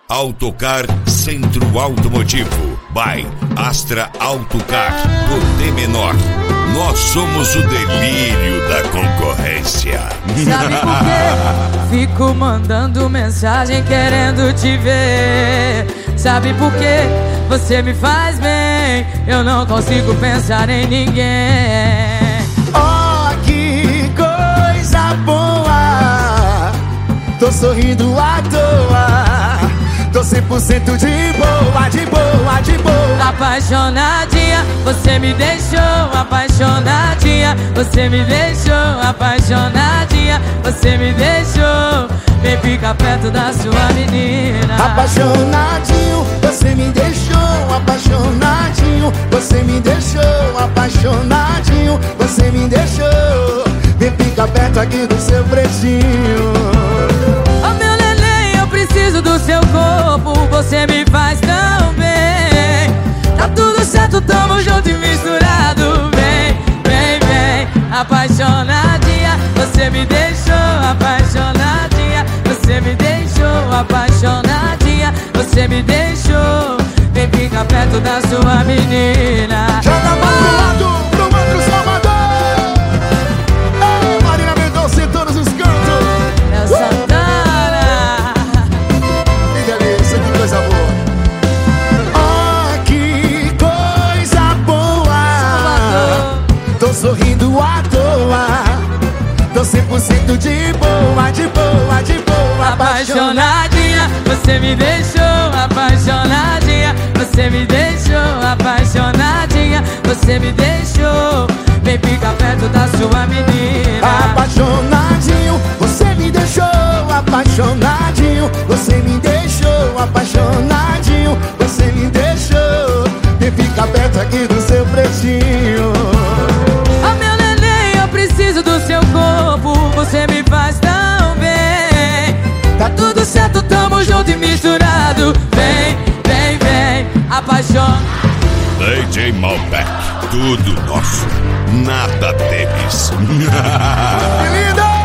Autocar Centro Automotivo by Astra Autocar do D Menor. Nós somos o delírio da concorrência. Sabe por quê? Fico mandando mensagem querendo te ver. Sabe por quê? Você me faz bem. Eu não consigo pensar em ninguém. Oh, que coisa boa. Tô sorrindo à toa. Tô 100% de boa, de boa, de boa. Apaixonadinha, você me deixou. Apaixonadinha, você me deixou. Apaixonadinha, você me deixou. Vem ficar perto da sua menina. Apaixonadinho, você me deixou. Apaixonadinho, você me deixou. Apaixonadinho, você me deixou. Vem ficar perto aqui do seu pretinho. Oh, meu neném, eu preciso do seu corpo. Você me faz tão bem. Tá tudo certo, tamo junto e misturado. Vem, vem, vem. Apaixonadinha, você me deixou. Apaixonadinha, você me deixou. Apaixonadinha, você me deixou. Vem ficar perto da sua menina. Joga mais pro lado, pro outro Salvador. Ei, Marina Mendonça em todos os cantos. É Santana. Que delícia, que coisa boa. Oh, que coisa boa. Salvador. Tô sorrindo à toa. Tô 100% de boa, de boa, de boa. Apaixonadinha, você me deixou. Apaixonadinha, você me deixou. Apaixonadinha, você me deixou. Vem ficar perto da sua menina. Apaixonadinho, você me deixou. Apaixonadinho, você me deixou. Apaixonadinho, você me deixou. Vem ficar perto aqui do seu pretinho. Oh, meu neném, eu preciso do seu corpo. Você me faz tão bem. Tá tudo certo, tamo junto e misturado. Vem, vem, vem. Apaixona. DJ Malbec, tudo nosso, nada deles. Que lindo!